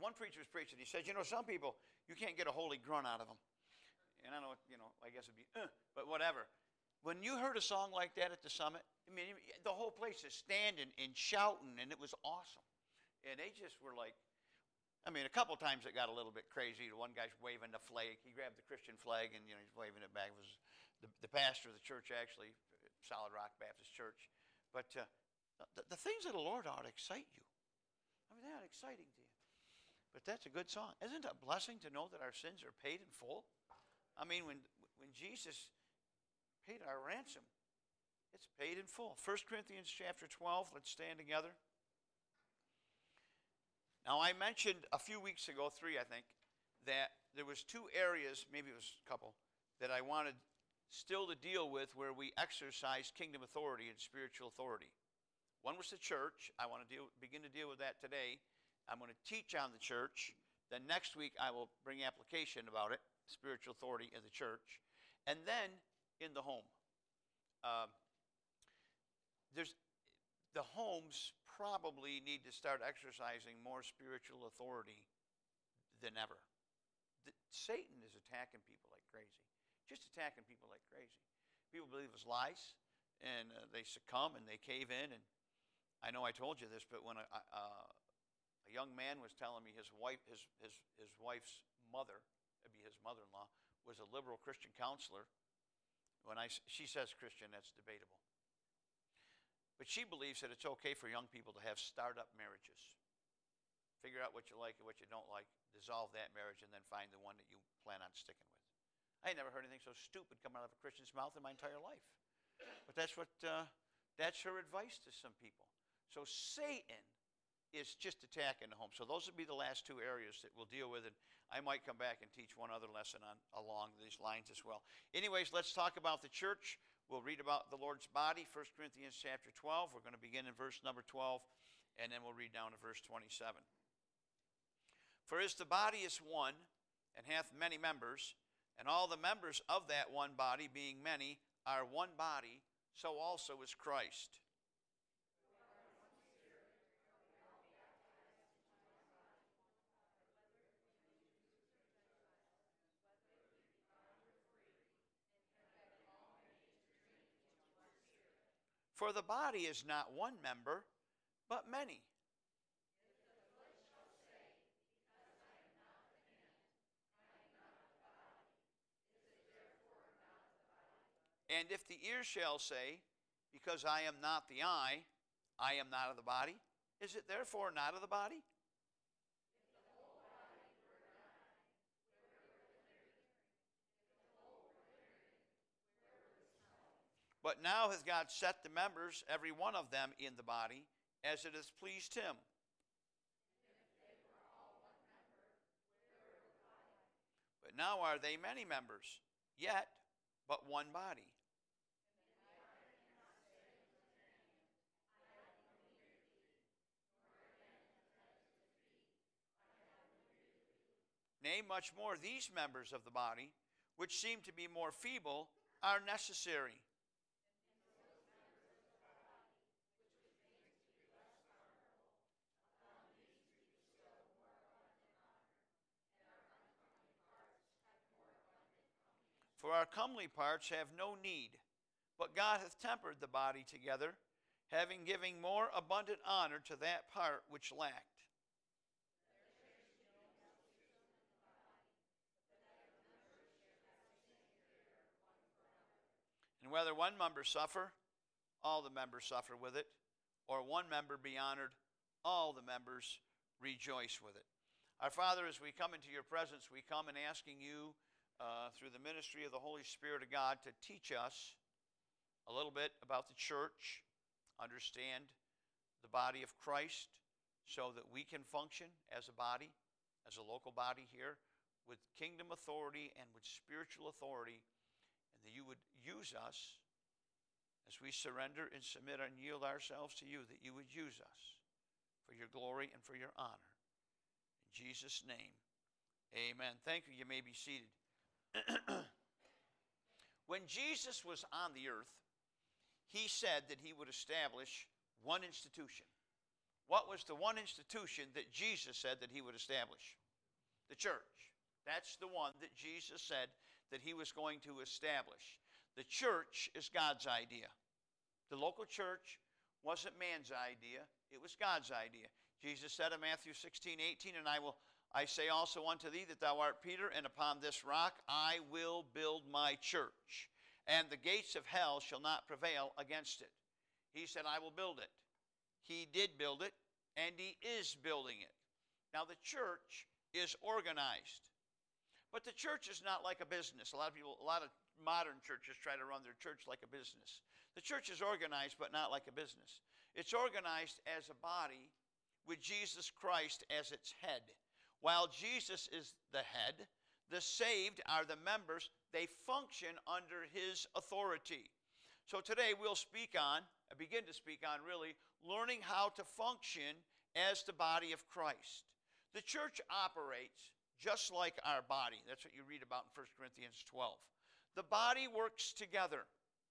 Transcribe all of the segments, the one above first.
one preacher was preaching. He said, some people, you can't get a holy grunt out of them. And I know, I guess it'd be, but whatever. When you heard a song like that at the summit, I mean, the whole place is standing and shouting, and it was awesome. And they just were like, I mean, a couple times it got a little bit crazy. One guy's waving the flag. He grabbed the Christian flag, and, he's waving it back. It was the pastor of the church, actually, Solid Rock Baptist Church. But the things of the Lord ought to excite you. I mean, they ought exciting to you. But that's a good song. Isn't it a blessing to know that our sins are paid in full? I mean, when Jesus paid our ransom, it's paid in full. 1 Corinthians chapter 12, let's stand together. Now, I mentioned a few weeks ago, 3 I think, that there was 2 areas, maybe it was a couple, that I wanted still to deal with where we exercise kingdom authority and spiritual authority. One was the church. I want to begin to deal with that today. I'm going to teach on the church. Then next week I will bring application about it, spiritual authority in the church. And then in the home. The homes probably need to start exercising more spiritual authority than ever. Satan is attacking people like crazy. Just attacking people like crazy. People believe his lies, and they succumb and they cave in. And I know I told you this, but when a young man was telling me his wife's mother, it'd be his mother-in-law, was a liberal Christian counselor. She says Christian, that's debatable. But she believes that it's okay for young people to have start-up marriages. Figure out what you like and what you don't like, dissolve that marriage, and then find the one that you plan on sticking with. I ain't never heard anything so stupid come out of a Christian's mouth in my entire life. But that's her advice to some people. So Satan is just attacking the home. So those would be the last 2 areas that we'll deal with, and I might come back and teach one other lesson along these lines as well. Anyways, let's talk about the church. We'll read about the Lord's body, 1 Corinthians chapter 12. We're going to begin in verse number 12, and then we'll read down to verse 27. For as the body is one, and hath many members, and all the members of that one body, being many, are one body, so also is Christ. For the body is not one member, but many. And if the ear shall say, because I am not the eye, I am not of the body, is it therefore not of the body? But now hath God set the members, every one of them, in the body, as it hath pleased him. But now are they many members, yet but one body. Nay, much more, these members of the body, which seem to be more feeble, are necessary. For our comely parts have no need, but God hath tempered the body together, having given more abundant honor to that part which lacked. And whether one member suffer, all the members suffer with it, or one member be honored, all the members rejoice with it. Our Father, as we come into your presence, we come in asking you, through the ministry of the Holy Spirit of God, to teach us a little bit about the church, understand the body of Christ, so that we can function as a body, as a local body here, with kingdom authority and with spiritual authority, and that you would use us as we surrender and submit and yield ourselves to you, that you would use us for your glory and for your honor. In Jesus' name, amen. Thank you. You may be seated. When Jesus was on the earth, he said that he would establish one institution, What was the one institution that Jesus said that he would establish? The church. That's the one that Jesus said that he was going to establish. The church is God's idea. The local church wasn't man's idea. It was God's idea. Jesus said in Matthew 16:18, and I say also unto thee that thou art Peter, and upon this rock I will build my church, and the gates of hell shall not prevail against it. He said, I will build it. He did build it, and he is building it. Now the church is organized. But the church is not like a business. A lot of modern churches try to run their church like a business. The church is organized, but not like a business. It's organized as a body with Jesus Christ as its head. While Jesus is the head, the saved are the members. They function under his authority. So today we'll begin to speak on really learning how to function as the body of Christ. The church operates just like our body. That's what you read about in 1 Corinthians 12. The body works together.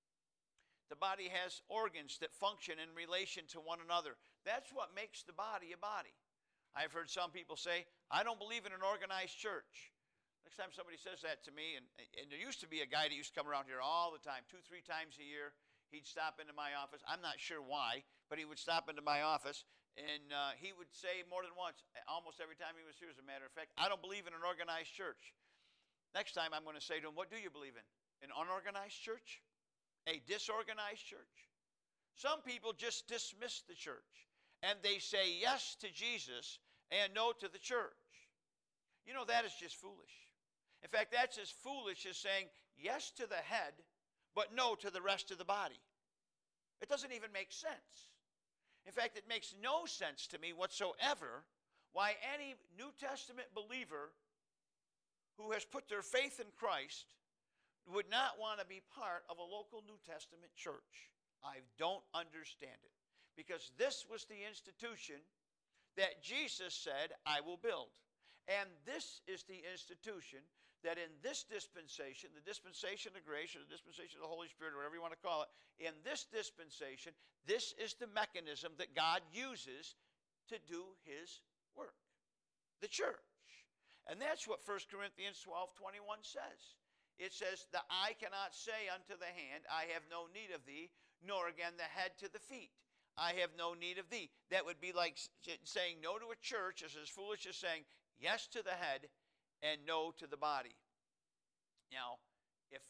The body has organs that function in relation to one another. That's what makes the body a body. I've heard some people say, I don't believe in an organized church. Next time somebody says that to me, and there used to be a guy that used to come around here all the time, 2-3 times a year. He'd stop into my office. I'm not sure why, but he would stop into my office, and he would say more than once, almost every time he was here, as a matter of fact, I don't believe in an organized church. Next time I'm going to say to him, what do you believe in? An unorganized church? A disorganized church? Some people just dismiss the church, and they say yes to Jesus and no to the church. You know, that is just foolish. In fact, that's as foolish as saying yes to the head, but no to the rest of the body. It doesn't even make sense. In fact, it makes no sense to me whatsoever why any New Testament believer who has put their faith in Christ would not want to be part of a local New Testament church. I don't understand it. Because this was the institution that Jesus said, I will build. And this is the institution that in this dispensation, the dispensation of grace or the dispensation of the Holy Spirit, or whatever you want to call it, in this dispensation, this is the mechanism that God uses to do his work. The church. And that's what 1 Corinthians 12:21 says. It says, the eye cannot say unto the hand, I have no need of thee, nor again the head to the feet, I have no need of thee. That would be like saying no to a church is as foolish as saying yes to the head and no to the body. Now, if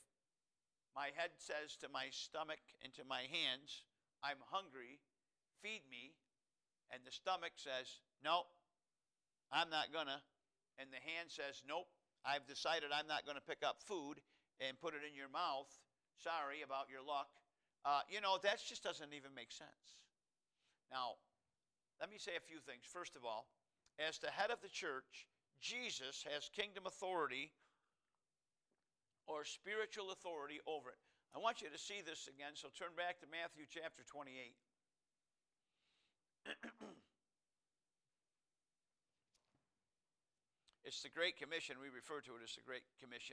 my head says to my stomach and to my hands, I'm hungry, feed me, and the stomach says, no, I'm not gonna, and the hand says, nope, I've decided I'm not going to pick up food and put it in your mouth, sorry about your luck, that just doesn't even make sense. Now, let me say a few things. First of all, as the head of the church, Jesus has kingdom authority or spiritual authority over it. I want you to see this again, so turn back to Matthew chapter 28. It's the Great Commission. We refer to it as the Great Commission.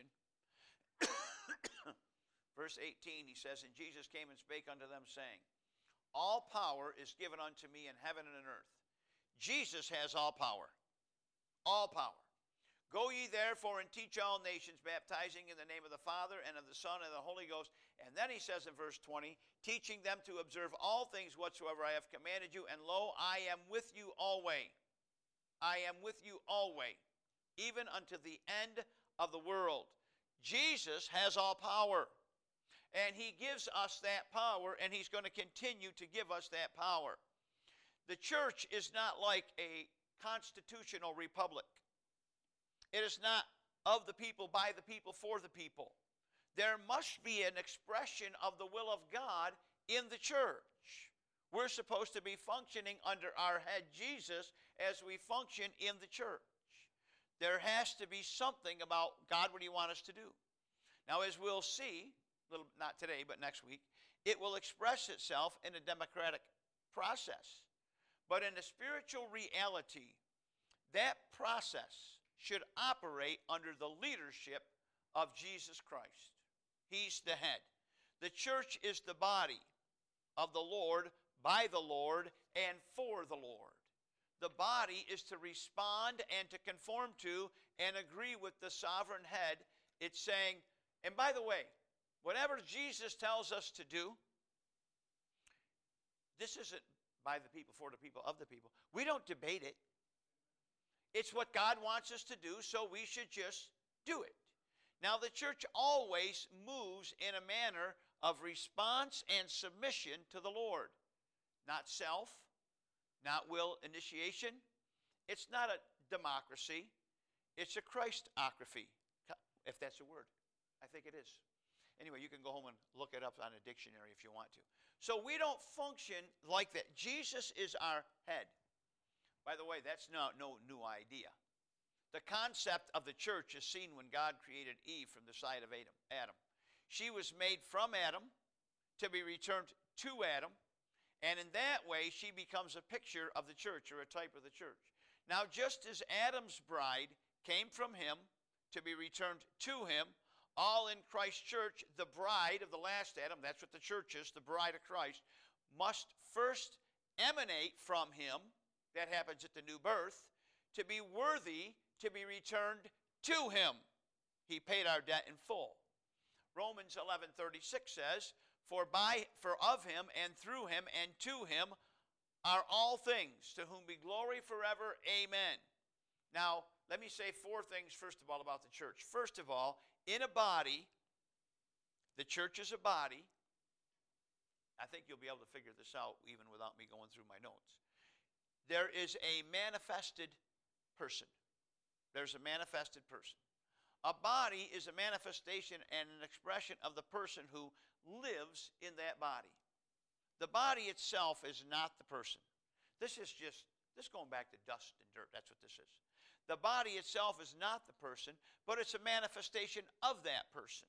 Verse 18, he says, and Jesus came and spake unto them, saying, all power is given unto me in heaven and in earth. Jesus has all power. All power. Go ye therefore and teach all nations, baptizing in the name of the Father and of the Son and of the Holy Ghost. And then he says in verse 20, teaching them to observe all things whatsoever I have commanded you. And lo, I am with you always. I am with you always, even unto the end of the world. Jesus has all power. And he gives us that power, and he's going to continue to give us that power. The church is not like a constitutional republic. It is not of the people, by the people, for the people. There must be an expression of the will of God in the church. We're supposed to be functioning under our head Jesus as we function in the church. There has to be something about God, what do you want us to do? Now, as we'll see, not today, but next week, it will express itself in a democratic process. But in a spiritual reality, that process should operate under the leadership of Jesus Christ. He's the head. The church is the body of the Lord, by the Lord, and for the Lord. the body is to respond and to conform to and agree with the sovereign head. It's saying, and by the way, whatever Jesus tells us to do, this isn't by the people, for the people, of the people. We don't debate it. It's what God wants us to do, so we should just do it. Now, the church always moves in a manner of response and submission to the Lord. Not self, not will initiation. It's not a democracy. It's a Christocracy, if that's a word. I think it is. Anyway, you can go home and look it up on a dictionary if you want to. So we don't function like that. Jesus is our head. By the way, that's no new idea. The concept of the church is seen when God created Eve from the side of Adam. She was made from Adam to be returned to Adam, and in that way she becomes a picture of the church, or a type of the church. Now, just as Adam's bride came from him to be returned to him, all in Christ's church, the bride of the last Adam, that's what the church is, the bride of Christ, must first emanate from him, that happens at the new birth, to be worthy to be returned to him. He paid our debt in full. Romans 11:36 says, for of him and through him and to him are all things, to whom be glory forever. Amen. Now, let me say four things, first of all, about the church. First of all, in a body, the church is a body. I think you'll be able to figure this out even without me going through my notes. There is a manifested person. There's a manifested person. A body is a manifestation and an expression of the person who lives in that body. The body itself is not the person. This going back to dust and dirt. That's what this is. The body itself is not the person, but it's a manifestation of that person.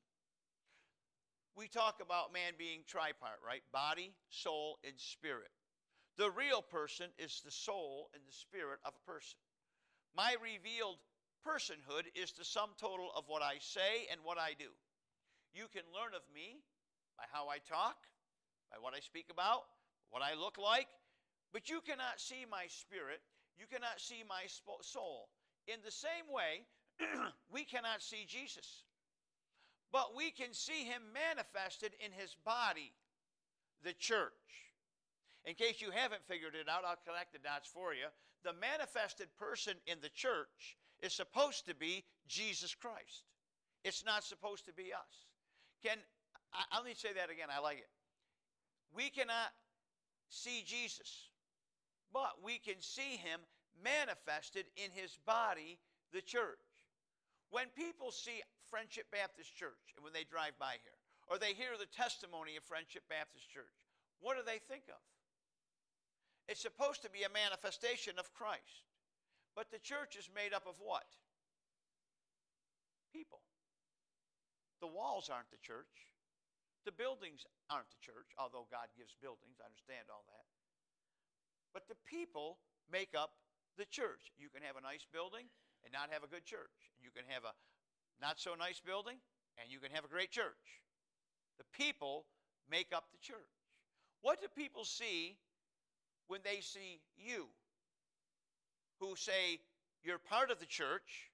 We talk about man being tripart, right? Body, soul, and spirit. The real person is the soul and the spirit of a person. My revealed personhood is the sum total of what I say and what I do. You can learn of me by how I talk, by what I speak about, what I look like, but you cannot see my spirit, you cannot see my soul. In the same way, we cannot see Jesus, but we can see him manifested in his body, the church. In case you haven't figured it out, I'll connect the dots for you. The manifested person in the church is supposed to be Jesus Christ. It's not supposed to be us. Let me say that again. I like it. We cannot see Jesus, but we can see him manifested in his body, the church. When people see Friendship Baptist Church, and when they drive by here, or they hear the testimony of Friendship Baptist Church, what do they think of? It's supposed to be a manifestation of Christ. But the church is made up of what? People. The walls aren't the church. The buildings aren't the church, although God gives buildings. I understand all that. But the people make up the church. You can have a nice building and not have a good church. You can have a not so nice building and you can have a great church. The people make up the church. What do people see when they see you, who say you're part of the church?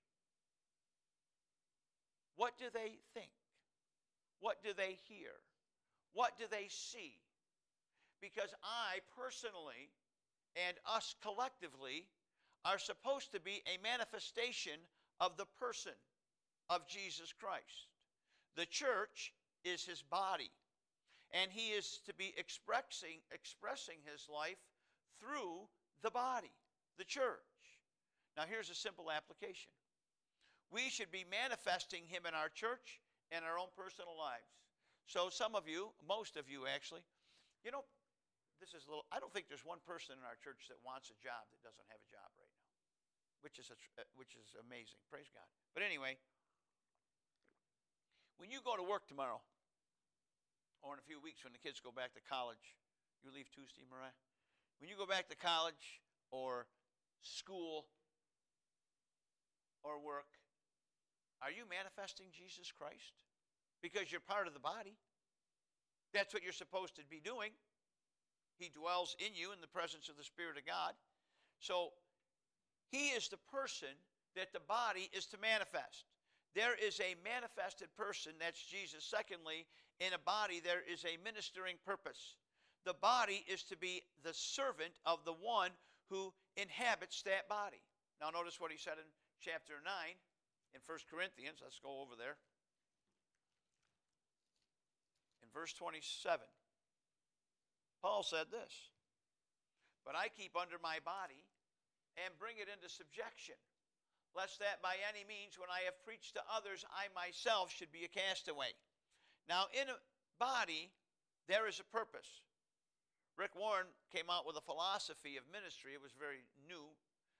What do they think? What do they hear? What do they see? Because I personally and us collectively are supposed to be a manifestation of the person of Jesus Christ. The church is his body, and he is to be expressing his life through the body, the church. Now here's a simple application. We should be manifesting him in our church and our own personal lives. So some of you, most of you actually, this is I don't think there's one person in our church that wants a job that doesn't have a job right now, which is amazing. Praise God. But anyway, when you go to work tomorrow, or in a few weeks when the kids go back to college, you leave Tuesday, Mariah? When you go back to college or school or work, are you manifesting Jesus Christ? Because you're part of the body. That's what you're supposed to be doing. He dwells in you in the presence of the Spirit of God. So He is the person that the body is to manifest. There is a manifested person, that's Jesus. Secondly, in a body there is a ministering purpose. The body is to be the servant of the one who inhabits that body. Now notice what he said in chapter 9 in 1 Corinthians. Let's go over there. In verse 27, Paul said this, "But I keep under my body and bring it into subjection, lest that by any means when I have preached to others, I myself should be a castaway." Now in a body, there is a purpose. Rick Warren came out with a philosophy of ministry. It was very new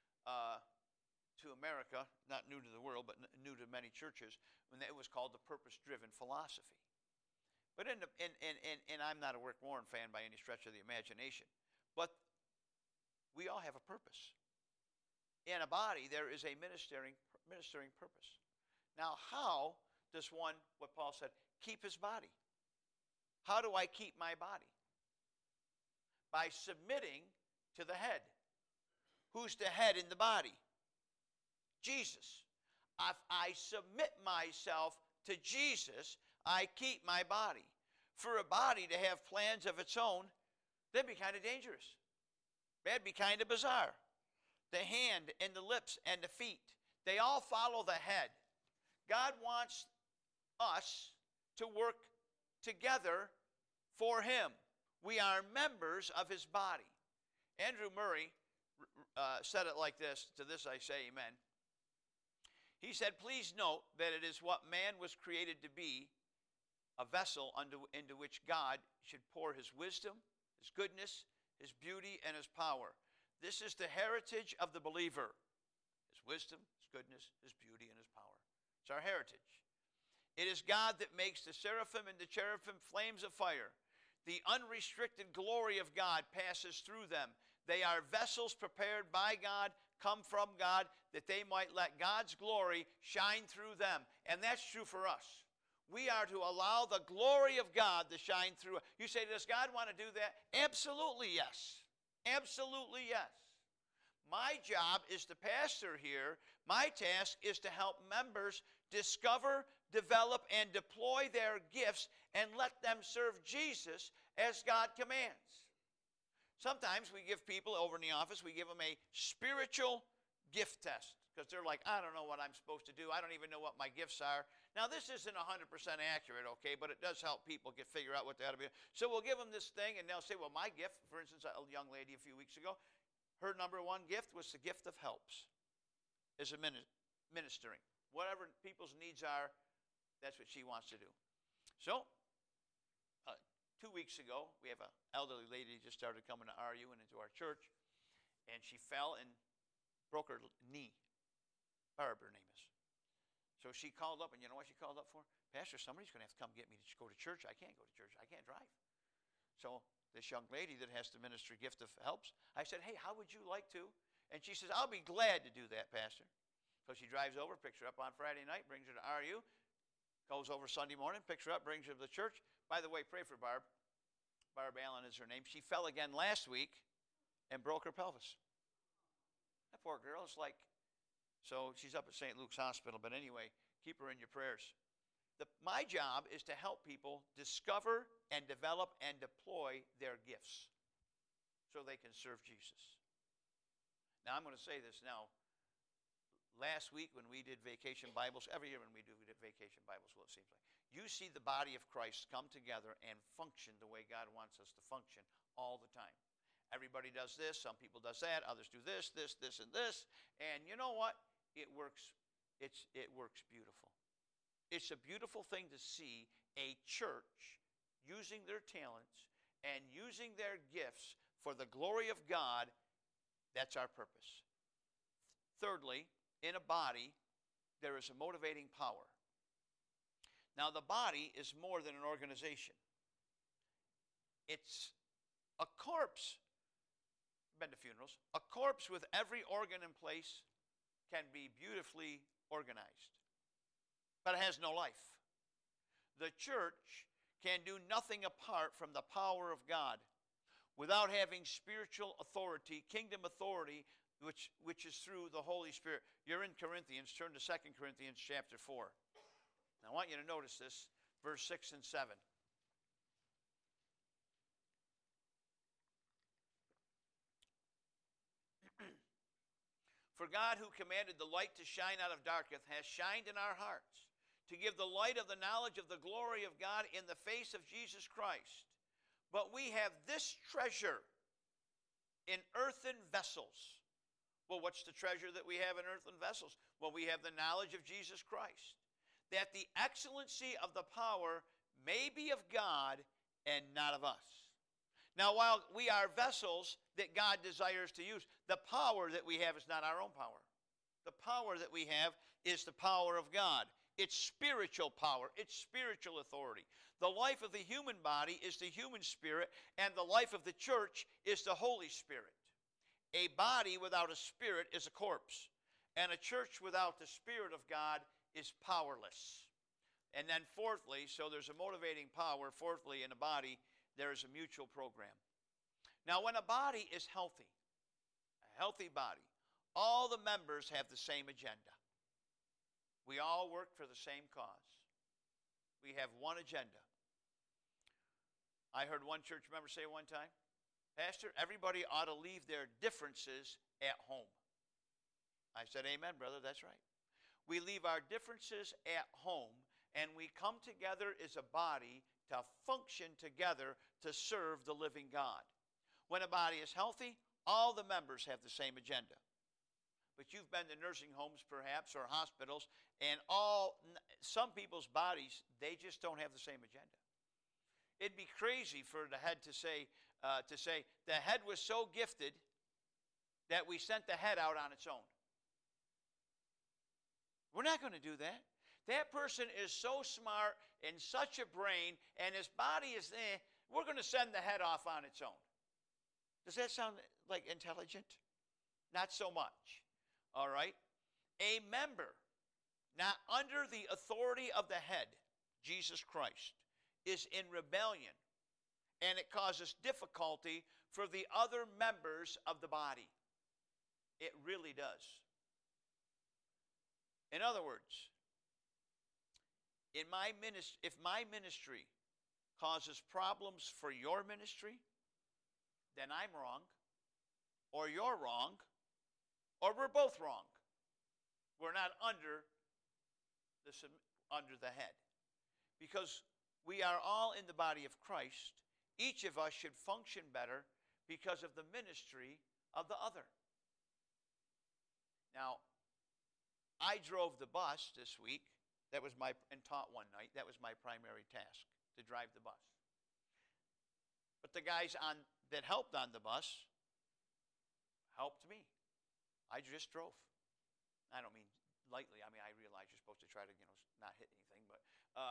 to America, not new to the world, but new to many churches, when it was called the purpose-driven philosophy. But and I'm not a Rick Warren fan by any stretch of the imagination, but we all have a purpose. In a body, there is a ministering purpose. Now, how does one, what Paul said, keep his body? How do I keep my body? By submitting to the head. Who's the head in the body? Jesus. If I submit myself to Jesus, I keep my body. For a body to have plans of its own, that'd be kind of dangerous. That'd be kind of bizarre. The hand and the lips and the feet, they all follow the head. God wants us to work together for him. We are members of his body. Andrew Murray said it like this. To this I say amen. He said, "Please note that it is what man was created to be, a vessel into which God should pour his wisdom, his goodness, his beauty, and his power. This is the heritage of the believer. His wisdom, his goodness, his beauty, and his power. It's our heritage. It is God that makes the seraphim and the cherubim flames of fire. The unrestricted glory of God passes through them. They are vessels prepared by God, come from God, that they might let God's glory shine through them." And that's true for us. We are to allow the glory of God to shine through. You say, does God want to do that? Absolutely yes. Absolutely yes. My job is the pastor here. My task is to help members discover, develop, and deploy their gifts and let them serve Jesus as God commands. Sometimes we give people over in the office, we give them a spiritual gift test because they're like, I don't know what I'm supposed to do. I don't even know what my gifts are. Now, this isn't 100% accurate, okay, but it does help people figure out what they ought to be. So we'll give them this thing, and they'll say, well, my gift, for instance, a young lady a few weeks ago, her number one gift was the gift of helps, as a ministering. Whatever people's needs are, that's what she wants to do. So 2 weeks ago, we have an elderly lady who just started coming to RU and into our church, and she fell and broke her knee. Barb, her name is. So she called up, and you know what she called up for? Pastor, somebody's going to have to come get me to go to church. I can't go to church. I can't drive. So this young lady that has the ministry gift of helps, I said, hey, how would you like to? And she says, I'll be glad to do that, Pastor. So she drives over, picks her up on Friday night, brings her to RU, goes over Sunday morning, picks her up, brings her to the church. By the way, pray for Barb. Barb Allen is her name. She fell again last week and broke her pelvis. That poor girl is like, so she's up at St. Luke's Hospital. But anyway, keep her in your prayers. My job is to help people discover and develop and deploy their gifts so they can serve Jesus. Now, I'm going to say this now. Last week when we did Vacation Bibles, every year when we do Vacation Bibles, well, it seems like, you see the body of Christ come together and function the way God wants us to function all the time. Everybody does this, some people does that, others do this, and this, and you know what? It works. It works beautiful. It's a beautiful thing to see a church using their talents and using their gifts for the glory of God. That's our purpose. Thirdly, in a body, there is a motivating power. Now, the body is more than an organization. It's a corpse. Been to funerals. A corpse with every organ in place can be beautifully organized, but it has no life. The church can do nothing apart from the power of God. Without having spiritual authority, kingdom authority, which is through the Holy Spirit. You're in Corinthians. Turn to 2 Corinthians chapter 4. Now, I want you to notice this, verse 6 and 7. For God, who commanded the light to shine out of darkness, has shined in our hearts to give the light of the knowledge of the glory of God in the face of Jesus Christ. But we have this treasure in earthen vessels. Well, what's the treasure that we have in earthen vessels? Well, we have the knowledge of Jesus Christ, that the excellency of the power may be of God and not of us. Now, while we are vessels that God desires to use, the power that we have is not our own power. The power that we have is the power of God. It's spiritual power. It's spiritual authority. The life of the human body is the human spirit, and the life of the church is the Holy Spirit. A body without a spirit is a corpse, and a church without the Spirit of God is powerless. And then fourthly, so there's a motivating power. Fourthly, in a body, there is a mutual program. Now, when a body is healthy, a healthy body, all the members have the same agenda. We all work for the same cause. We have one agenda. I heard one church member say one time, Pastor, everybody ought to leave their differences at home. I said, amen, brother, that's right. We leave our differences at home, and we come together as a body to function together to serve the living God. When a body is healthy, all the members have the same agenda. But you've been to nursing homes, perhaps, or hospitals, and some people's bodies, they just don't have the same agenda. It'd be crazy for the head to say, the head was so gifted that we sent the head out on its own. We're not going to do that. That person is so smart and such a brain, and his body is there, we're going to send the head off on its own. Does that sound like intelligent? Not so much. All right? A member not under the authority of the head, Jesus Christ, is in rebellion, and it causes difficulty for the other members of the body. It really does. In other words, if my ministry causes problems for your ministry, then I'm wrong, or you're wrong, or we're both wrong. We're not under the head. Because we are all in the body of Christ, each of us should function better because of the ministry of the other. Now, I drove the bus this week. And taught one night. That was my primary task, to drive the bus. But the guys that helped on the bus helped me. I just drove. I don't mean lightly. I mean, I realize you're supposed to try to, not hit anything. But,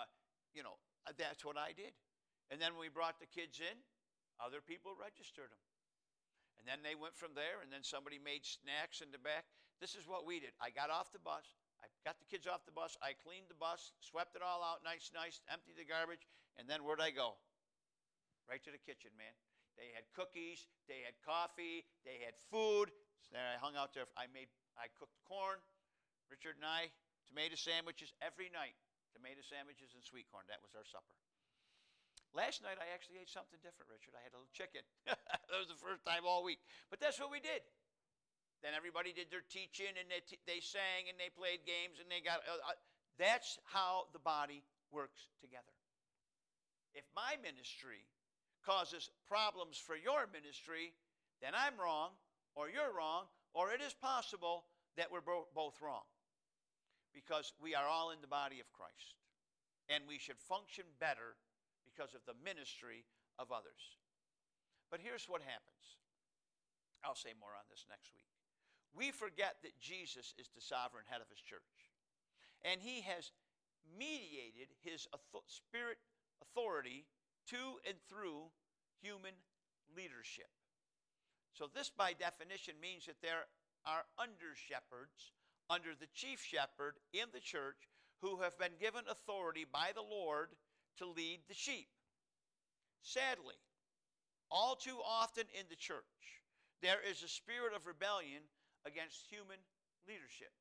that's what I did. And then when we brought the kids in, other people registered them. And then they went from there, and then somebody made snacks in the back. This is what we did. I got off the bus. I got the kids off the bus. I cleaned the bus, swept it all out nice, emptied the garbage, and then where'd I go? Right to the kitchen, man. They had cookies, they had coffee, they had food. So then I hung out there. I cooked corn, Richard and I, tomato sandwiches every night. Tomato sandwiches and sweet corn. That was our supper. Last night I actually ate something different, Richard. I had a little chicken. That was the first time all week. But that's what we did. Then everybody did their teaching, and they sang, and they played games, and they got... that's how the body works together. If my ministry causes problems for your ministry, then I'm wrong, or you're wrong, or it is possible that we're both wrong. Because we are all in the body of Christ. And we should function better because of the ministry of others. But here's what happens. I'll say more on this next week. We forget that Jesus is the sovereign head of his church. And he has mediated his spirit authority to and through human leadership. So this, by definition, means that there are under-shepherds under the chief shepherd in the church who have been given authority by the Lord to lead the sheep. Sadly, all too often in the church, there is a spirit of rebellion against human leadership.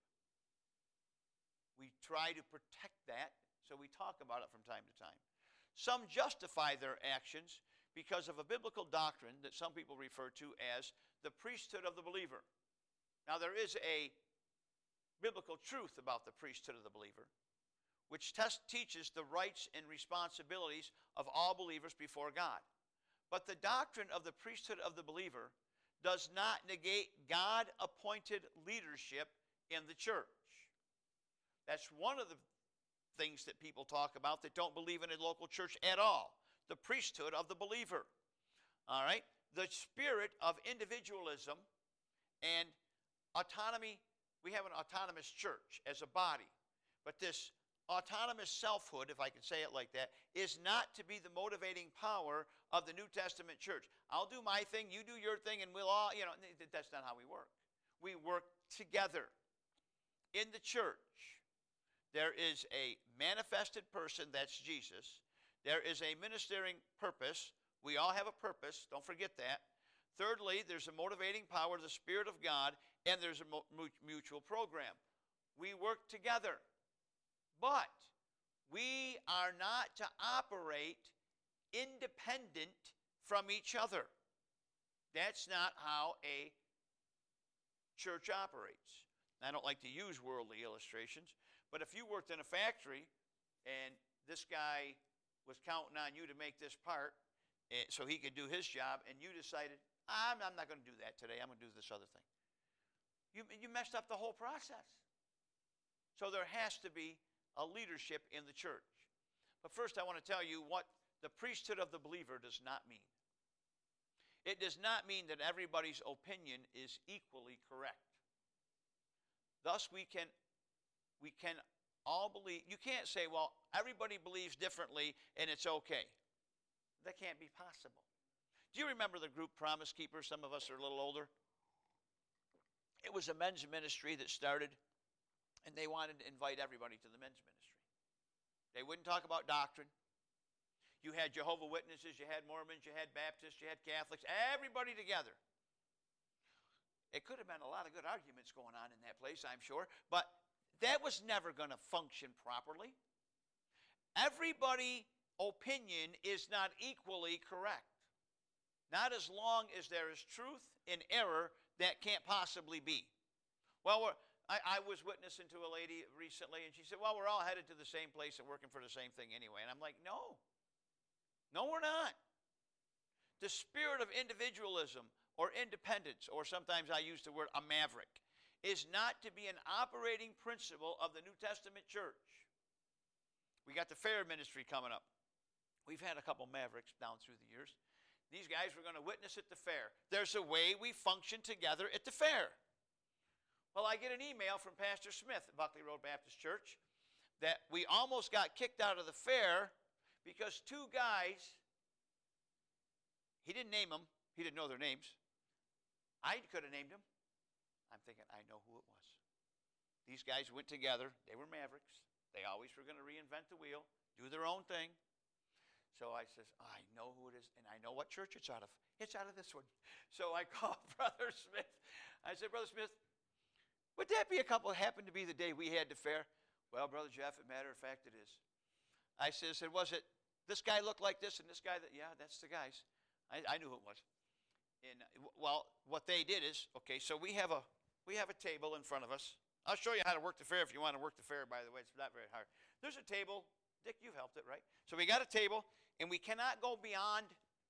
We try to protect that, so we talk about it from time to time. Some justify their actions because of a biblical doctrine that some people refer to as the priesthood of the believer. Now, there is a biblical truth about the priesthood of the believer, which teaches the rights and responsibilities of all believers before God. But the doctrine of the priesthood of the believer does not negate God-appointed leadership in the church. That's one of the things that people talk about that don't believe in a local church at all. The priesthood of the believer. All right? The spirit of individualism and autonomy. We have an autonomous church as a body. But this autonomous selfhood, if I can say it like that, is not to be the motivating power of the New Testament church. I'll do my thing, you do your thing, and we'll all, that's not how we work. We work together. In the church, there is a manifested person, that's Jesus. There is a ministering purpose. We all have a purpose. Don't forget that. Thirdly, there's a motivating power, the Spirit of God, and there's a mutual program. We work together. But we are not to operate independent from each other. That's not how a church operates. I don't like to use worldly illustrations, but if you worked in a factory and this guy was counting on you to make this part so he could do his job, and you decided, I'm not going to do that today, I'm going to do this other thing. You messed up the whole process. So there has to be a leadership in the church. But first I want to tell you what the priesthood of the believer does not mean. It does not mean that everybody's opinion is equally correct. Thus we can all believe. You can't say, well, everybody believes differently and it's okay. That can't be possible. Do you remember the group Promise Keepers? Some of us are a little older. It was a men's ministry that started, and they wanted to invite everybody to the men's ministry. They wouldn't talk about doctrine. You had Jehovah's Witnesses, you had Mormons, you had Baptists, you had Catholics, everybody together. It could have been a lot of good arguments going on in that place, I'm sure, but that was never going to function properly. Everybody's opinion is not equally correct. Not as long as there is truth and error, that can't possibly be. Well, I was witnessing to a lady recently, and she said, well, we're all headed to the same place and working for the same thing anyway. And I'm like, no. No, we're not. The spirit of individualism or independence, or sometimes I use the word a maverick, is not to be an operating principle of the New Testament church. We got the fair ministry coming up. We've had a couple mavericks down through the years. These guys were going to witness at the fair. There's a way we function together at the fair. Well, I get an email from Pastor Smith at Buckley Road Baptist Church that we almost got kicked out of the fair because two guys, he didn't name them, he didn't know their names. I could have named them. I'm thinking, I know who it was. These guys went together. They were mavericks. They always were going to reinvent the wheel, do their own thing. So I says, I know who it is, and I know what church it's out of. It's out of this one. So I called Brother Smith. I said, Brother Smith, would that be a couple that happened to be the day we had the fair? Well, Brother Jeff, as a matter of fact, it is. I said, was it this guy looked like this and this guy that? Yeah, that's the guys. I knew who it was. And well, what they did is, okay, so we have a table in front of us. I'll show you how to work the fair if you want to work the fair, by the way. It's not very hard. There's a table. Dick, you've helped it, right? So we got a table, and we cannot go beyond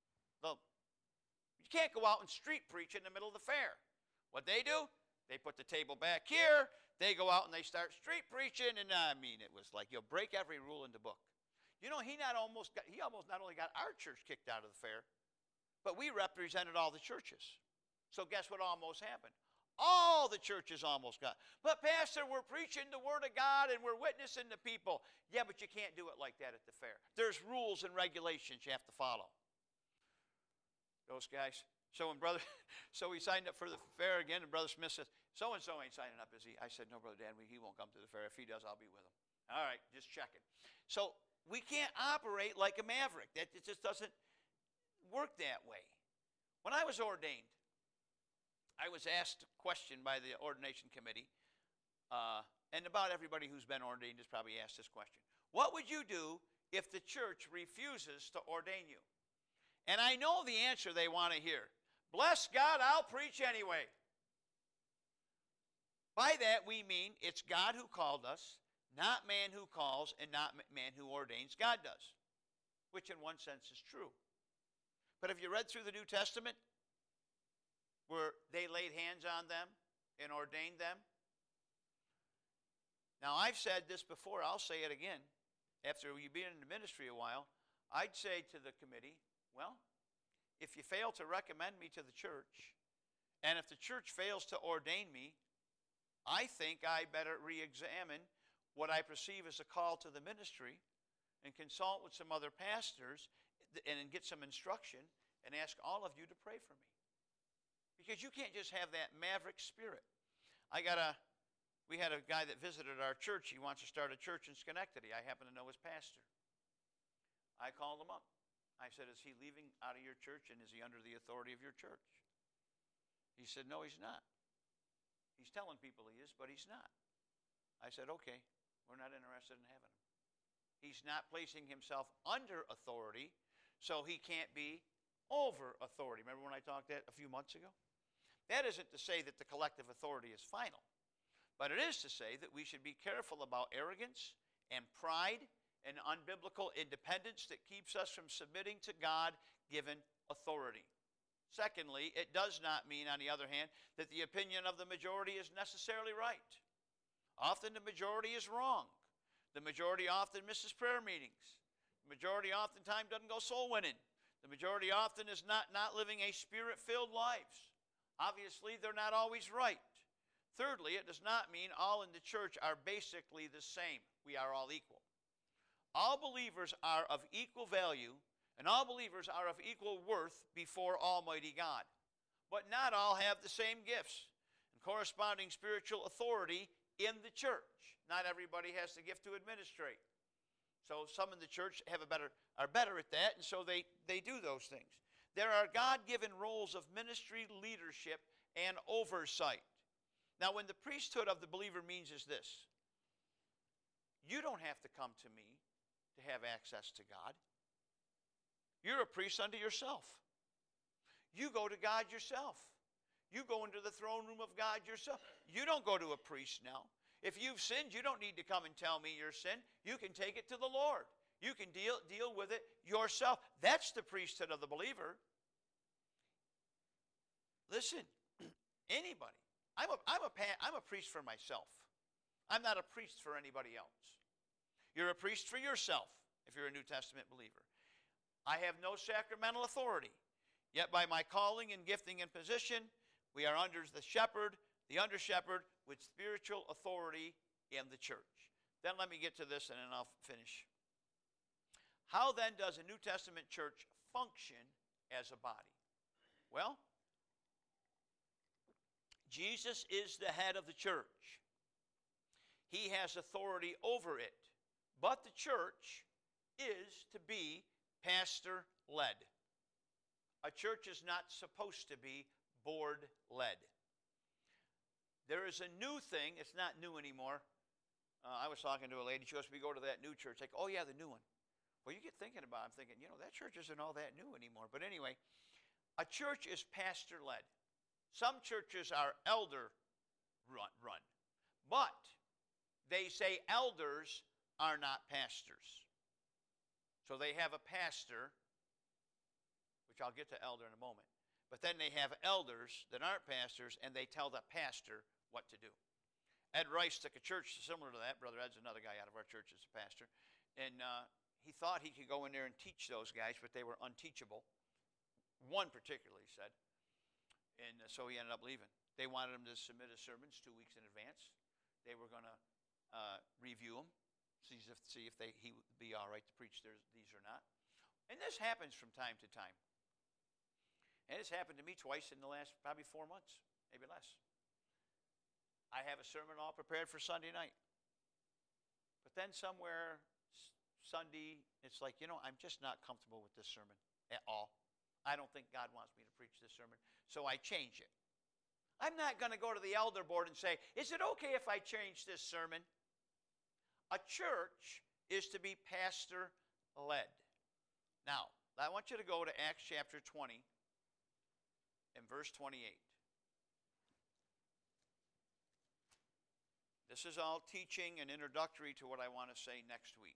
you can't go out and street preach in the middle of the fair. What they do, they put the table back here, they go out and they start street preaching, and it was like you'll break every rule in the book. You know, he almost not only got our church kicked out of the fair, but we represented all the churches. So guess what almost happened? All the churches almost got. But Pastor, we're preaching the Word of God and we're witnessing to people. Yeah, but you can't do it like that at the fair. There's rules and regulations you have to follow. Those guys. So we signed up for the fair again, and Brother Smith says, so-and-so ain't signing up, is he? I said, no, Brother Dan, he won't come to the fair. If he does, I'll be with him. All right, just checking. So we can't operate like a maverick. It just doesn't work that way. When I was ordained, I was asked a question by the ordination committee, and about everybody who's been ordained is probably asked this question. What would you do if the church refuses to ordain you? And I know the answer they want to hear. Bless God, I'll preach anyway. By that we mean it's God who called us, not man who calls, and not man who ordains. God does, which in one sense is true. But have you read through the New Testament where they laid hands on them and ordained them? Now, I've said this before. I'll say it again. After you've been in the ministry a while, I'd say to the committee, well, if you fail to recommend me to the church, and if the church fails to ordain me, I think I better re-examine what I perceive as a call to the ministry and consult with some other pastors and get some instruction and ask all of you to pray for me. Because you can't just have that maverick spirit. We had a guy that visited our church. He wants to start a church in Schenectady. I happen to know his pastor. I called him up. I said, is he leaving out of your church, and is he under the authority of your church? He said, no, he's not. He's telling people he is, but he's not. I said, okay, we're not interested in having him. He's not placing himself under authority, so he can't be over authority. Remember when I talked that a few months ago? That isn't to say that the collective authority is final, but it is to say that we should be careful about arrogance and pride and unbiblical independence that keeps us from submitting to God-given authority. Secondly, it does not mean, on the other hand, that the opinion of the majority is necessarily right. Often the majority is wrong. The majority often misses prayer meetings. The majority oftentimes doesn't go soul winning. The majority often is not living a spirit-filled lives. Obviously, they're not always right. Thirdly, it does not mean all in the church are basically the same. We are all equal. All believers are of equal value, and all believers are of equal worth before Almighty God. But not all have the same gifts and corresponding spiritual authority in the church. Not everybody has the gift to administrate. So some in the church are better at that, and so they do those things. There are God-given roles of ministry, leadership, and oversight. Now, when the priesthood of the believer means is this: you don't have to come to me to have access to God. You're a priest unto yourself. You go to God yourself. You go into the throne room of God yourself. You don't go to a priest now. If you've sinned, you don't need to come and tell me your sin. You can take it to the Lord. You can deal with it yourself. That's the priesthood of the believer. Listen, anybody. I'm a priest for myself. I'm not a priest for anybody else. You're a priest for yourself if you're a New Testament believer. I have no sacramental authority, yet by my calling and gifting and position, we are under the shepherd, the under-shepherd, with spiritual authority in the church. Then let me get to this and then I'll finish. How then does a New Testament church function as a body? Well, Jesus is the head of the church. He has authority over it. But the church is to be pastor-led. A church is not supposed to be board-led. There is a new thing. It's not new anymore. I was talking to a lady. She goes, we go to that new church. Like, oh, yeah, the new one. Well, you get thinking about it. I'm thinking, that church isn't all that new anymore. But anyway, a church is pastor-led. Some churches are elder-run. But they say elders are not pastors. So they have a pastor, which I'll get to elder in a moment. But then they have elders that aren't pastors, and they tell the pastor what to do. Ed Rice took a church similar to that. Brother Ed's another guy out of our church as a pastor. And he thought he could go in there and teach those guys, but they were unteachable. One particularly said. And so he ended up leaving. They wanted him to submit his sermons 2 weeks in advance. They were going to review them, see if he would be all right to preach these or not. And this happens from time to time. And it's happened to me twice in the last probably 4 months, maybe less. I have a sermon all prepared for Sunday night. But then somewhere Sunday, it's like, I'm just not comfortable with this sermon at all. I don't think God wants me to preach this sermon. So I change it. I'm not going to go to the elder board and say, is it okay if I change this sermon? A church is to be pastor-led. Now, I want you to go to Acts chapter 20 and verse 28. This is all teaching and introductory to what I want to say next week.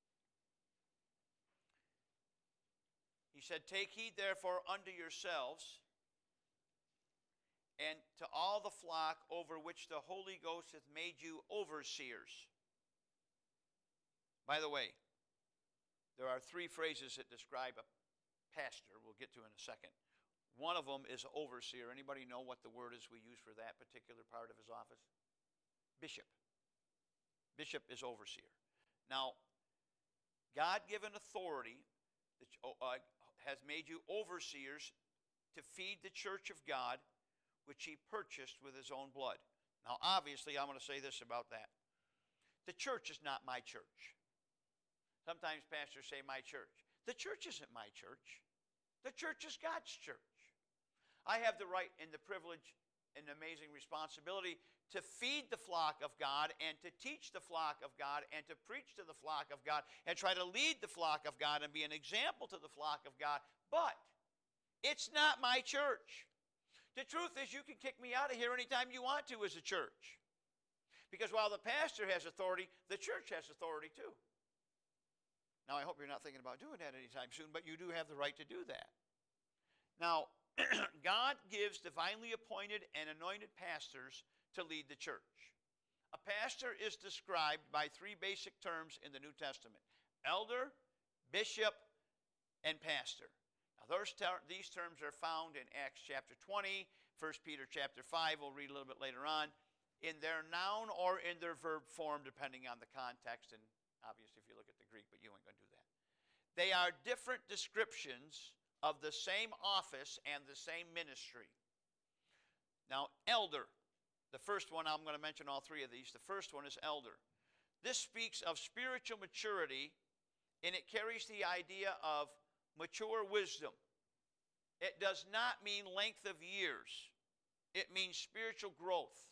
He said, take heed therefore unto yourselves and to all the flock over which the Holy Ghost hath made you overseers. By the way, there are three phrases that describe a pastor we'll get to in a second. One of them is overseer. Anybody know what the word is we use for that particular part of his office? Bishop. Bishop is overseer. Now, God-given authority has made you overseers to feed the church of God, which he purchased with his own blood. Now, obviously, I'm going to say this about that. The church is not my church. Sometimes pastors say my church. The church isn't my church. The church is God's church. I have the right and the privilege and the amazing responsibility to feed the flock of God and to teach the flock of God and to preach to the flock of God and try to lead the flock of God and be an example to the flock of God. But it's not my church. The truth is, you can kick me out of here anytime you want to as a church. Because while the pastor has authority, the church has authority too. Now, I hope you're not thinking about doing that anytime soon, but you do have the right to do that. Now, God gives divinely appointed and anointed pastors to lead the church. A pastor is described by three basic terms in the New Testament: elder, bishop, and pastor. Now, these terms are found in Acts chapter 20, 1 Peter chapter 5, we'll read a little bit later on, in their noun or in their verb form, depending on the context, and obviously if you look at the Greek, but you ain't going to do that. They are different descriptions of the same office and the same ministry. Now, elder, the first one, I'm going to mention all three of these. The first one is elder. This speaks of spiritual maturity, and it carries the idea of mature wisdom. It does not mean length of years. It means spiritual growth.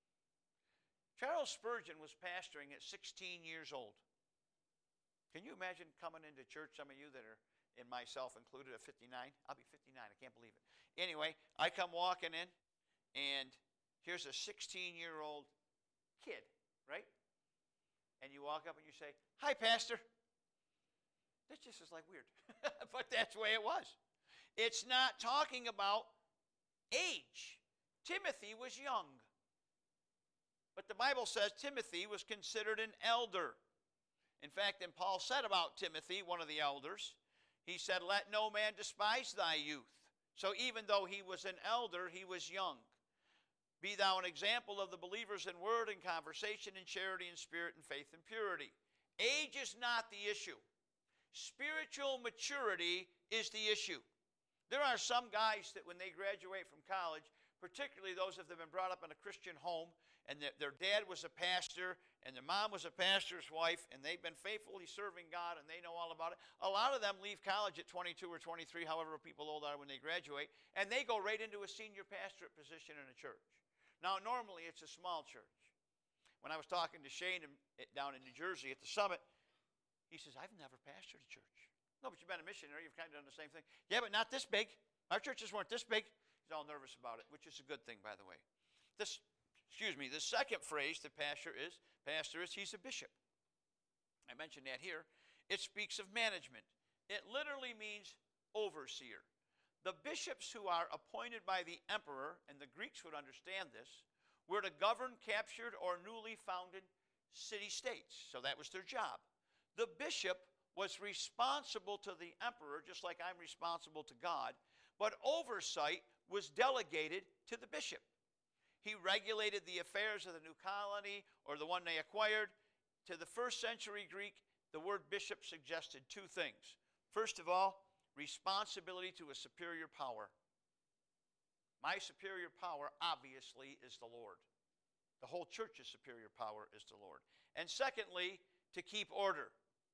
Charles Spurgeon was pastoring at 16 years old. Can you imagine coming into church, some of you that are, and myself included, at 59? I'll be 59, I can't believe it. Anyway, I come walking in, and here's a 16-year-old kid, right? And you walk up and you say, "Hi, Pastor." That just is like weird. But that's the way it was. It's not talking about age. Timothy was young. But the Bible says Timothy was considered an elder. In fact, and Paul said about Timothy, one of the elders, he said, "Let no man despise thy youth." So even though he was an elder, he was young. "Be thou an example of the believers in word and conversation and charity and spirit and faith and purity." Age is not the issue. Spiritual maturity is the issue. There are some guys that when they graduate from college, particularly those that have been brought up in a Christian home, and their dad was a pastor, and their mom was a pastor's wife, and they've been faithfully serving God, and they know all about it. A lot of them leave college at 22 or 23, however people old are when they graduate, and they go right into a senior pastorate position in a church. Now, normally it's a small church. When I was talking to Shane down in New Jersey at the summit, he says, "I've never pastored a church." "No, but you've been a missionary. You've kind of done the same thing." "Yeah, but not this big. Our churches weren't this big." He's all nervous about it, which is a good thing, by the way. The second phrase that pastor is, he's a bishop. I mentioned that here. It speaks of management. It literally means overseer. The bishops who are appointed by the emperor, and the Greeks would understand this, were to govern captured or newly founded city-states. So that was their job. The bishop was responsible to the emperor, just like I'm responsible to God, but oversight was delegated to the bishop. He regulated the affairs of the new colony or the one they acquired. To the first century Greek, the word bishop suggested two things. First of all, responsibility to a superior power. My superior power, obviously, is the Lord. The whole church's superior power is the Lord. And secondly, to keep order.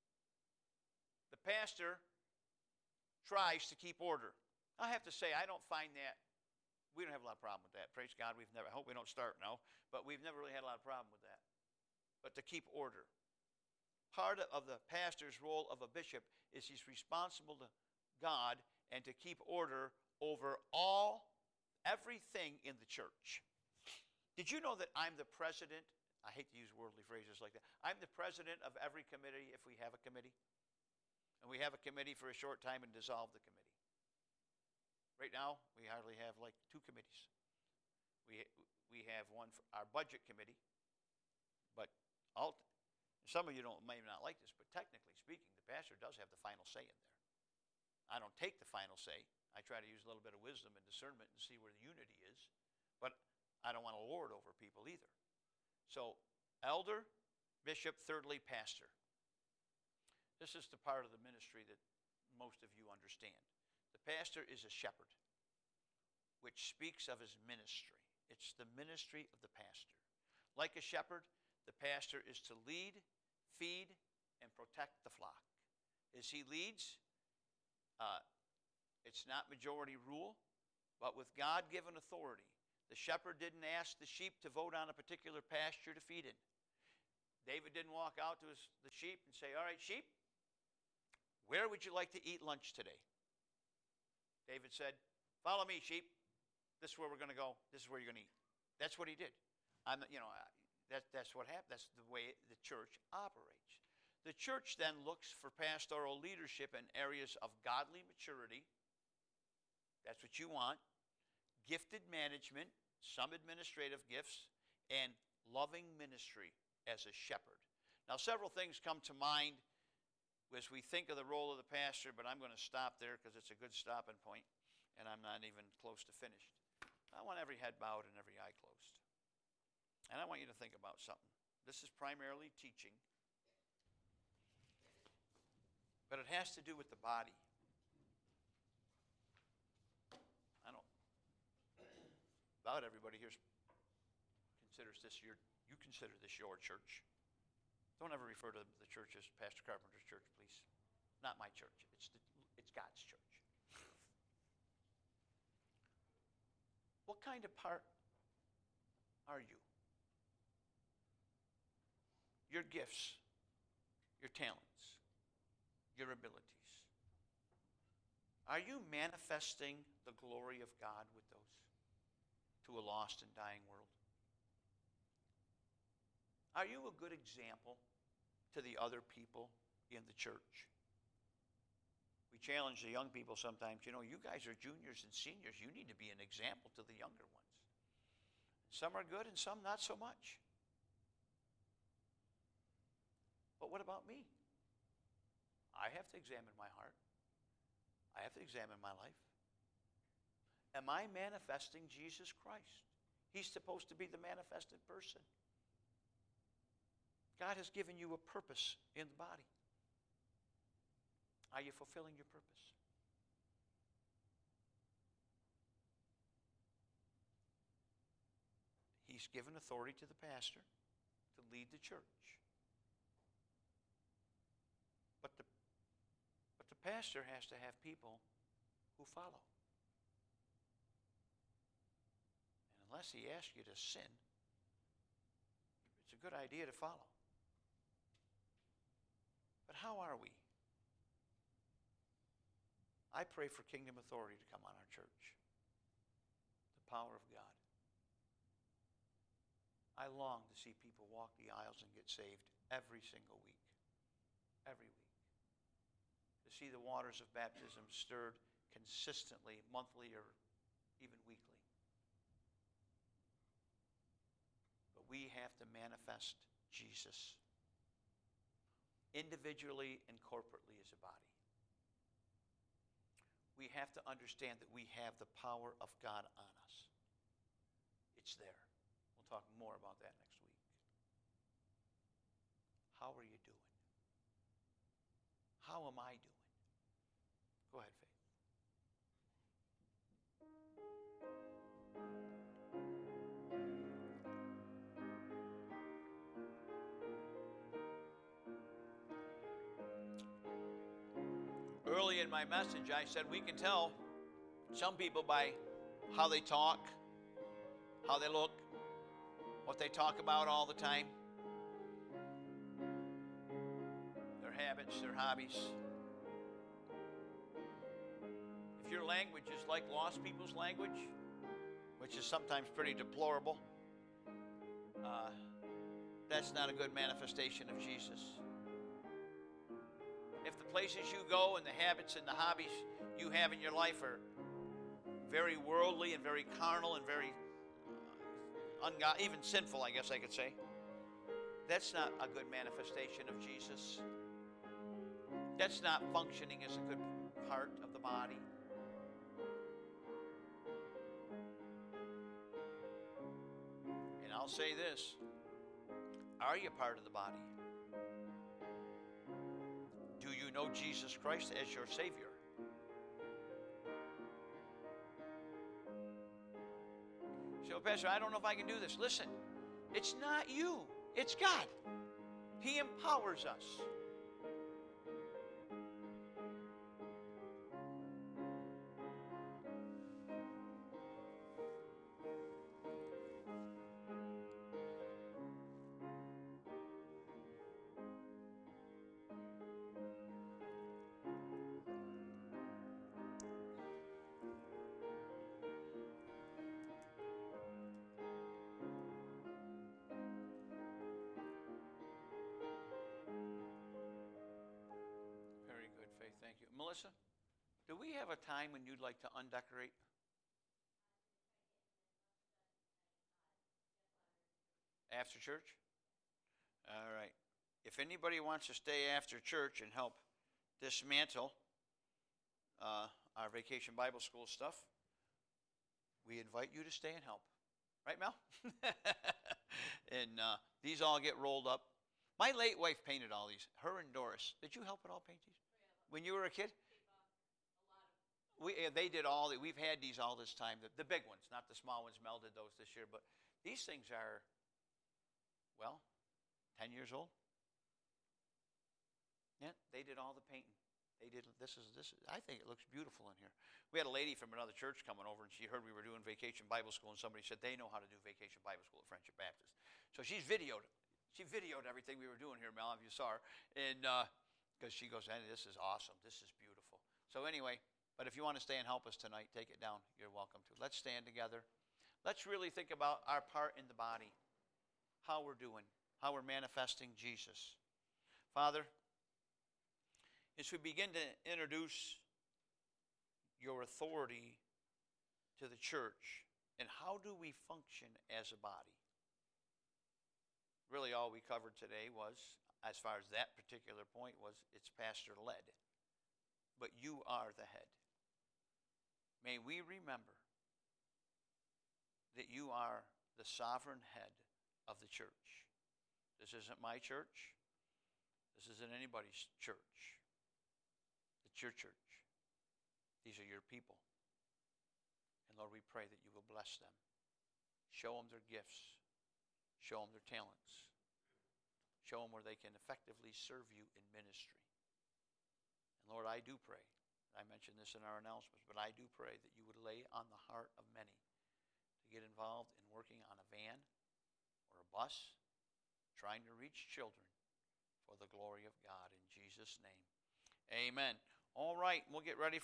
The pastor tries to keep order. I have to say, I don't find that We don't have a lot of problem with that. Praise God, I hope we don't start now, but we've never really had a lot of problem with that. But to keep order. Part of the pastor's role of a bishop is he's responsible to God and to keep order over everything in the church. Did you know that I'm the president? I hate to use worldly phrases like that. I'm the president of every committee if we have a committee. And we have a committee for a short time and dissolve the committee. Right now, we hardly have like 2 committees. We have one for our budget committee, but some of you may not like this, but technically speaking, the pastor does have the final say in there. I don't take the final say. I try to use a little bit of wisdom and discernment and see where the unity is, but I don't want to lord over people either. So, elder, bishop, thirdly, pastor. This is the part of the ministry that most of you understand. The pastor is a shepherd, which speaks of his ministry. It's the ministry of the pastor. Like a shepherd, the pastor is to lead, feed, and protect the flock. As he leads, it's not majority rule, but with God-given authority. The shepherd didn't ask the sheep to vote on a particular pasture to feed in. David didn't walk out to the sheep and say, all right, sheep, where would you like to eat lunch today? David said, follow me, sheep. This is where we're going to go. This is where you're going to eat. That's what he did. That's what happened. That's the way the church operates. The church then looks for pastoral leadership in areas of godly maturity. That's what you want. Gifted management, some administrative gifts, and loving ministry as a shepherd. Now, several things come to mind as we think of the role of the pastor, but I'm going to stop there because it's a good stopping point, and I'm not even close to finished. I want every head bowed and every eye closed. And I want you to think about something. This is primarily teaching, but it has to do with the body. I don't, about everybody here considers this you consider this your church. Don't ever refer to the church as Pastor Carpenter's church, please. Not my church. It's God's church. What kind of part are you? Your gifts, your talents, your abilities. Are you manifesting the glory of God with those to a lost and dying world? Are you a good example to the other people in the church? We challenge the young people sometimes, you guys are juniors and seniors. You need to be an example to the younger ones. Some are good and some not so much. But what about me? I have to examine my heart. I have to examine my life. Am I manifesting Jesus Christ? He's supposed to be the manifested person. God has given you a purpose in the body. Are you fulfilling your purpose? He's given authority to the pastor to lead the church. But the pastor has to have people who follow. And unless he asks you to sin, it's a good idea to follow. But how are we? I pray for kingdom authority to come on our church. The power of God. I long to see people walk the aisles and get saved every single week. Every week. To see the waters of baptism stirred consistently, monthly or even weekly. But we have to manifest Jesus individually and corporately as a body. We have to understand that we have the power of God on us. It's there. We'll talk more about that next week. How are you doing? How am I doing? Go ahead, Faith. Early in my message, I said we can tell some people by how they talk, how they look, what they talk about all the time, their habits, their hobbies. If your language is like lost people's language, which is sometimes pretty deplorable, that's not a good manifestation of Jesus. If the places you go and the habits and the hobbies you have in your life are very worldly and very carnal and very even sinful, I guess I could say, that's not a good manifestation of Jesus. That's not functioning as a good part of the body. And I'll say this, are you part of the body? Do you know Jesus Christ as your Savior? So, Pastor, I don't know if I can do this. Listen, it's not you. It's God. He empowers us. Very good, Faith. Thank you. Melissa, do we have a time when you'd like to undecorate? After church? All right. If anybody wants to stay after church and help dismantle our Vacation Bible School stuff, we invite you to stay and help. Right, Mel? And these all get rolled up. My late wife painted all these. Her and Doris. Did you help at all paint these? When you were a kid? They did all. We've had these all this time. The big ones, not the small ones. Mel did those this year. But these things are, well, 10 years old. Yeah, they did all the painting. They did. This is. I think it looks beautiful in here. We had a lady from another church coming over, and she heard we were doing Vacation Bible School, and somebody said they know how to do Vacation Bible School at Friendship Baptist. So she videoed everything we were doing here, Mel, if you saw her, and because she goes, hey, this is awesome. This is beautiful. So anyway, but if you want to stay and help us tonight, take it down. You're welcome to. Let's stand together. Let's really think about our part in the body, how we're doing, how we're manifesting Jesus. Father, as we begin to introduce your authority to the church, and how do we function as a body? Really all we covered today was, as far as that particular point was, it's pastor-led. But you are the head. May we remember that you are the sovereign head of the church. This isn't my church. This isn't anybody's church. It's your church. These are your people. And Lord, we pray that you will bless them. Show them their gifts. Show them their talents. Show them where they can effectively serve you in ministry. And Lord, I do pray, I mentioned this in our announcements, but I do pray that you would lay on the heart of many to get involved in working on a van or a bus, trying to reach children for the glory of God. In Jesus' name, amen. All right, we'll get ready for